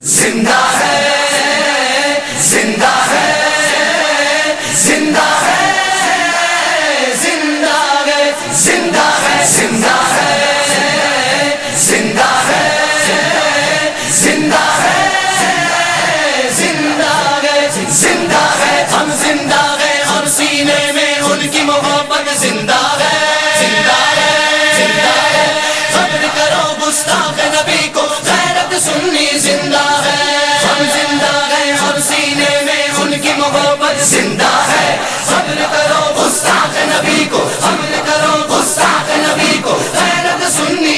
زندہ ہے زندہ ہے زندہ ہے زندہ ہے زندہ ہے زندہ ہے زندہ ہے زندہ ہے زندہ ہے زندہ ہے ہم زندہ ہے اور سینے میں ان کی محبت زندہ ہے زندہ ہے زندہ ہے خبر کرو گستاخ نبی کو غیرت سنی زندہ ہے ہم زندہ ہے اور سینے میں ان کی محبت زندہ ہے خبر کرو گستاخ نبی کو خبر کرو گستاخ نبی کو غیرت سنی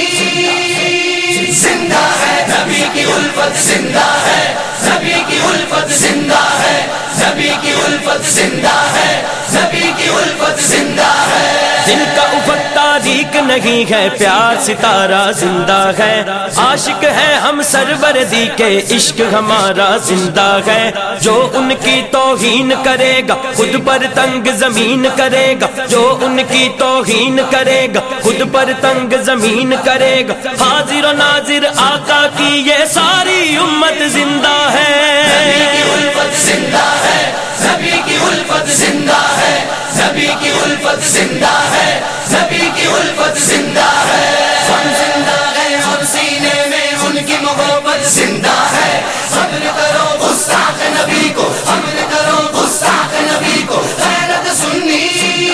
زندہ ہے نبی کی الفت زندہ ہے نبی کی الفت زندہ ہے نبی کی الفت زندہ ہے نبی کی الفت زندہ ہے دل کا افق تاریک نہیں ہے پیار ستارہ زندہ ہے عاشق ہے ہم سرورزی کے عشق ہمارا زندہ ہے جو ان کی توہین کرے گا خود پر تنگ زمین کرے گا جو ان کی توہین کرے گا خود پر تنگ زمین کرے گا حاضر و ناظر آقا کی یہ ساری امت زندہ ہے نبی کی الفت زندہ ہے نبی کی الفت زندہ ہے نبی کی الفت زندہ ہے نبی کی الفت زندہ ہے ہم زندہ ہے اور سینے میں ان کی محبت زندہ ہے صبر کرو گستاخ نبی کو صبر کرو گستاخ نبی کو غیرت سنی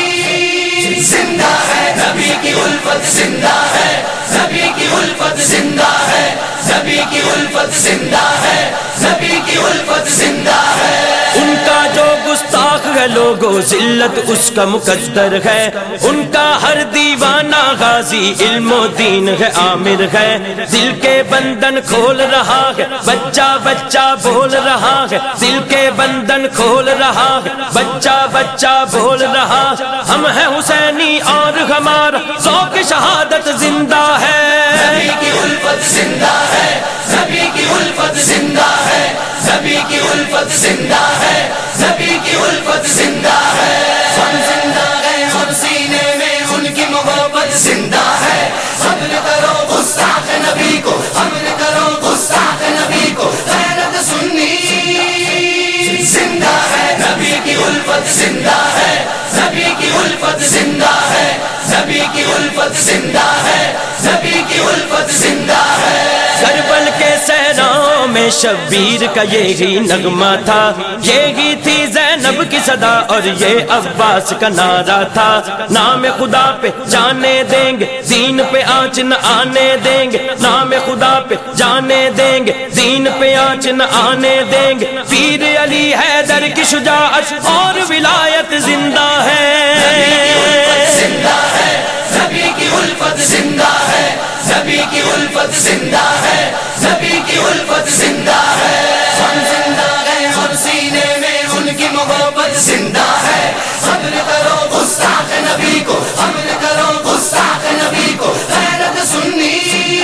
زندہ ہے نبی کی الفت زندہ ہے نبی کی الفت زندہ ہے نبی کی الفت زندہ ہے نبی کی الفت زندہ ہے ان کا جو گستاخ ہے لوگو ذلت اس کا مقدر ہے ان کا ہر دیوانہ غازی علم و دین ہے عامر ہے دل کے بندن کھول رہا ہے بچہ بچہ بول رہا ہے دل کے بندن کھول رہا ہے بچہ بچہ بول رہا ہم ہیں حسینی اور ہمارا ذوق شہادت زندہ ہے نبی کی الفت زندہ ہے نبی کی الفت زندہ ہے نبی کی الفت زندہ ہے نبی کی الفت زندہ ہے ہم زندہ ہے اور سینے میں ان کی محبت زندہ ہے صبر کرو گستاخ نبی کو صبر کرو گستاخ نبی کو غیرت سنی زندہ ہے نبی کی الفت زندہ ہے نبی کی الفت زندہ ہے نبی کی الفت زندہ ہے نبی کی الفت زندہ ہے کربل کے صحراؤں میں شبیر کا یہی نغمہ تھا یہی تھی زینب کی صدا اور یہ عباس کا نعرہ تھا نام خدا پہ جانے دیں گے دین پہ آنچ نہ آنے دیں گے نام خدا پہ جانے دیں گے دین پہ آنچ نہ آنے دیں گے پیر علی حیدر کی شجاعت اور ولایت زندہ ہے زندہ ہے نبی کی الفت زندہ ہے نبی کی الفت زندہ ہے نبی کی الفت زندہ ہے ہم زندہ ہے اور سینے میں ان کی محبت زندہ ہے صبر کرو گستاخ نبی کو صبر کرو گستاخ نبی کو غیرت سنی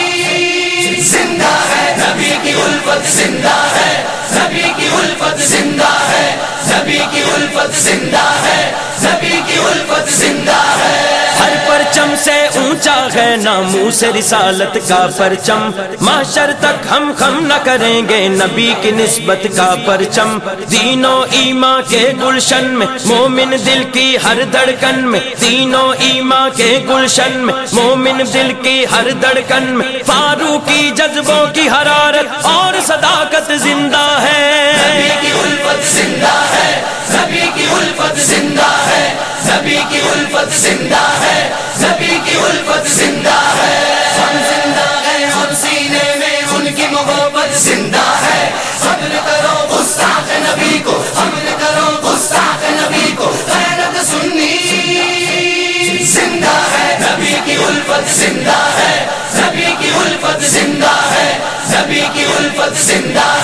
زندہ ہے نبی کی الفت زندہ ہے نبی کی الفت زندہ ہے نبی کی الفت زندہ ہے نبی کی الفت زندہ ہے ہر پرچم سے اونچا ہے ناموس رسالت کا پرچم محشر تک ہم خم نہ کریں گے نبی کی نسبت کا پرچم دین و ایمان کے گلشن میں مومن دل کی ہر دھڑکن میں دین و ایمان کے گلشن میں مومن دل کی ہر دھڑکن میں فاروقی جذبوں کی حرارت اور صداقت زندہ ہے نبی کی الفت زندہ ہے نبی کی الفت زندہ ہے نبی کی الفت زندہ ہے نبی کی الفت زندہ ہے ہم زندہ ہے اور سینے میں ان کی محبت زندہ ہے صبر کرو گستاخ نبی کو صبر کرو گستاخ نبی کو غیرت سنی زندہ ہے نبی کی الفت زندہ ہے نبی کی الفت زندہ ہے نبی کی الفت زندہ